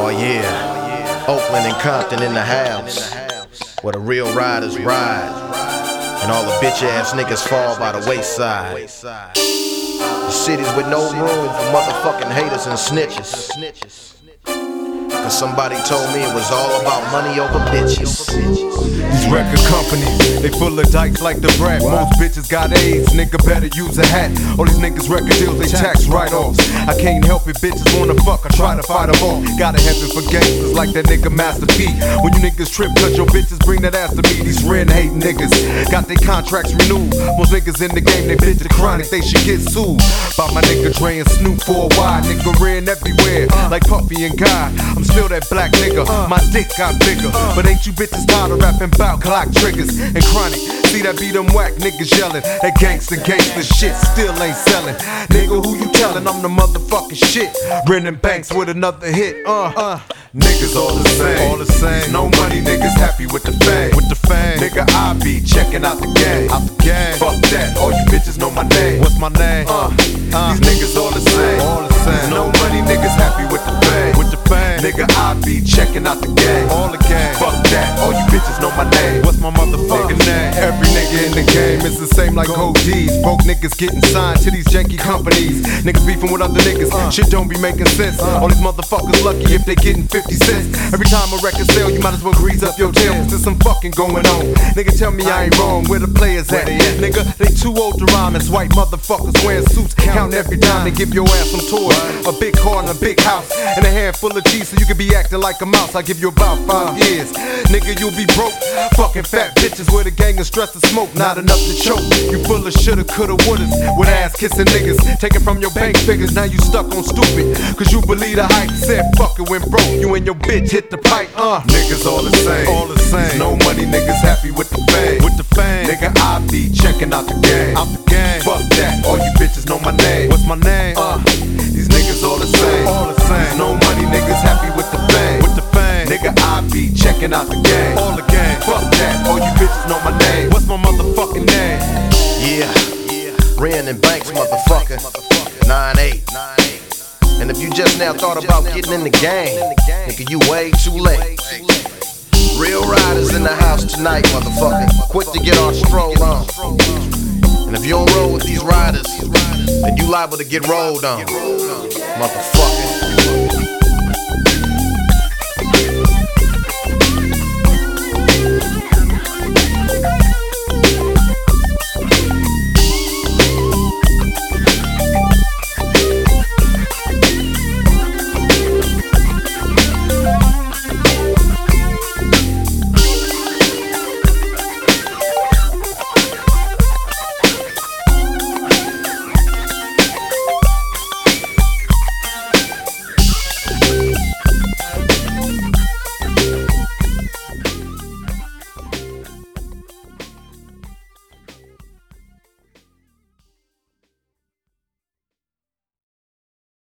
Oh yeah, Oakland and Compton in the house, where the real riders ride, and all the bitch ass niggas fall by the wayside. The cities with no room for motherfucking haters and snitches. Cause somebody told me it was all about money over bitches. These record companies, they full of dykes like the brat. Most bitches got AIDS, nigga better use a hat. All these niggas record deals, they tax write-offs. I can't help it, bitches wanna fuck, I try to fight them off. Gotta have it for gangsters like that nigga Master P. When you niggas trip, cause your bitches bring that ass to me. These rent-hating niggas got their contracts renewed. Most niggas in the game, they bitch the chronic, they should get sued. By my nigga Dre and Snoop for a while. Nigga ran everywhere, like Puffy and Guy. I'm still that black nigga, my dick got bigger. But ain't you bitches tired of rapping bout clock triggers and chronic? See that beat them whack niggas yelling. That gangsta shit still ain't selling. Nigga, who you tellin'? I'm the motherfucking shit. Renting banks with another hit. Niggas all the same. All the same. No money, niggas happy with the fame. With the fame. Nigga, I be checking out the game. Out the game. Fuck that. All you bitches know my name. What's my name? These niggas all the same. All the same. No money, niggas happy with the fame. With the fame. Nigga, I be checking out the game. All the game. Fuck that. All you bitches know my name. What's my motherfucking name? Every nigga in the game is the same like OGs. Broke niggas getting signed to these janky companies. Niggas beefing with other niggas. Shit don't be making sense. All these motherfuckers lucky if they getting 50 cents. Every time a record sell, you might as well grease up your tail. There's some fucking going on. Nigga, tell me I ain't wrong. Where the players at? Nigga, they too old to rhyme. It's white motherfuckers wearing suits, counting every dime and give your ass some toys. A big car and a big house and a handful of G's, so you can be acting like a mouse. I give you about 5 years. Nigga, you'll be broke. Fucking fat bitches with a gang of stress and smoke. Not enough to choke. You full of shoulda, coulda, wouldas. With ass kissing niggas. Taking from your bank figures. Now you stuck on stupid. Cause you believe the hype. Said fuck it when broke. You and your bitch hit the pipe. Niggas all the same. All the same. No money, niggas happy with the fame. With the fame. Nigga, I be checking out the game. Out the game. Fuck that. All you bitches know my name. What's my name? These niggas all the same. All the same. No money, niggas happy with the fame. With the fame. Nigga, I be checking out the game. All the game. Fuck that. All you bitches know my name. What's my motherfucking name? Yeah, Ren and Banks, motherfucker. 9-8. And if you just now thought about getting in the game, nigga, you way too late. Real riders in the house tonight, motherfucker. Quick to get our stroll on. And if you don't roll with these riders, then you liable to get rolled on, motherfucker.